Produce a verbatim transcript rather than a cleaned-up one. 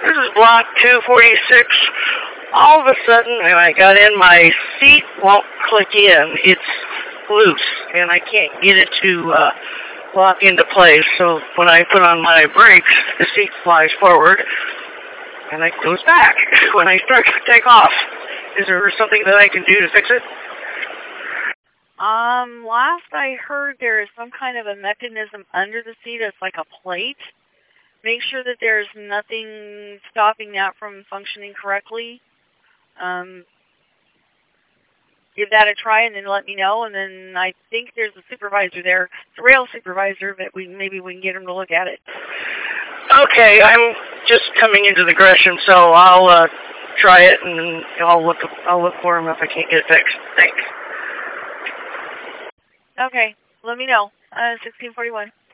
This is block two forty-six. All of a sudden, when I got in, my seat won't click in. It's loose, and I can't get it to uh, lock into place. So when I put on my brakes, the seat flies forward, and it goes back when I start to take off. Is there something that I can do to fix it? Um, last I heard, there is some kind of a mechanism under the seat that's like a plate. Make sure that there's nothing stopping that from functioning correctly. Um, give that a try and then let me know. And then I think there's a supervisor there, the rail supervisor, that we maybe we can get him to look at it. Okay, I'm just coming into the Gresham, so I'll uh, try it and I'll look. I'll look for him if I can't get it fixed. Thanks. Okay, let me know. Uh, sixteen forty-one.